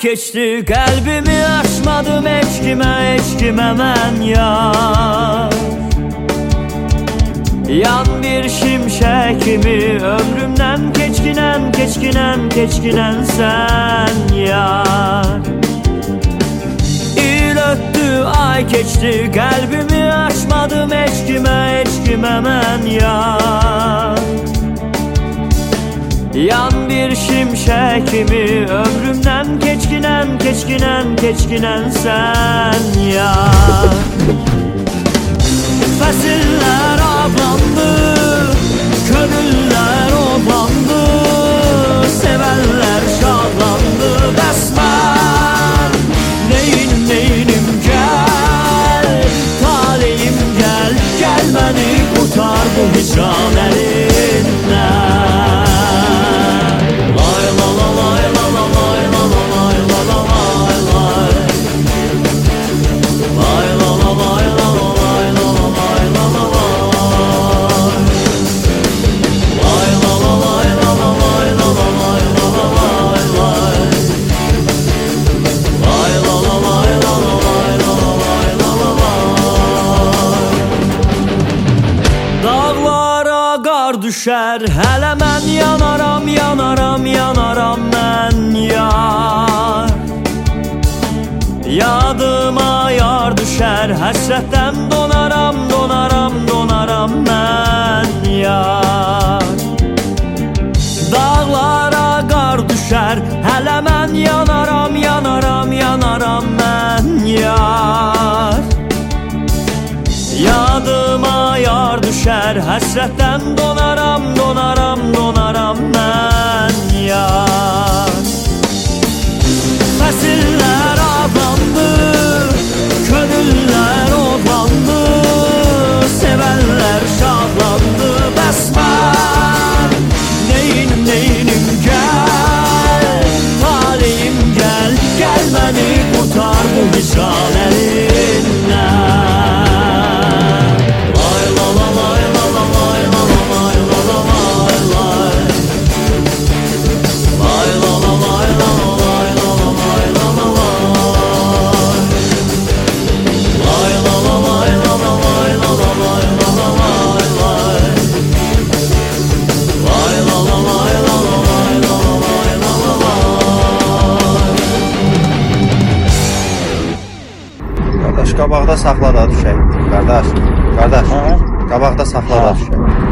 keçdi, qəlbimi açmadım heç kimə mən yar. Yan bir şimşək kimi ömrümdən keçkinən sən yar. İl ötdü, ay keçdi, qəlbimi açmadım heç kimə mən yar. Yan bir şimşək kimi ömrümdən keçkinən sən yar. Fəsillər avlandı, könüllər ovlandı, sevənlər şadlandı. Bəs mən neynim gəl, taleyim gəl, gəl məni qurtar bu hicran əlindən. Lay la la lay la la lay la la lay la la lay lay. Lay la la lay la la lay la la lay la la lay. Lay la la lay la la lay la la lay la la lay lay. Lay la la lay la la lay la la lay la la lay. Dağlara qar düşər, hələ mən yanaram mən yar. Yadıma yar düşər, həsrətdən donaram mən yar. Dağlara qar düşər, hələ mən yanaram mən yar. Yadıma yar düşər, həsrətdən donaram mən yar. Fəsillər avlandı, könüllər ovlandı, sevənlər şadlandı. Bəs mən neynim gəl, taleyim gəl, gəl məni qurtar bu hicran əlindən. Lay la la lay la la lay la la lay la la lay lay. Lay la la lay la la lay la la lay la la lay. Lay la la lay la la lay la la lay la la lay lay. Lay la la lay la la lay la la lay la la lay. Qardaş, qabaqda saxla da düşək. Qardaş, qabaqda saxla da düşək.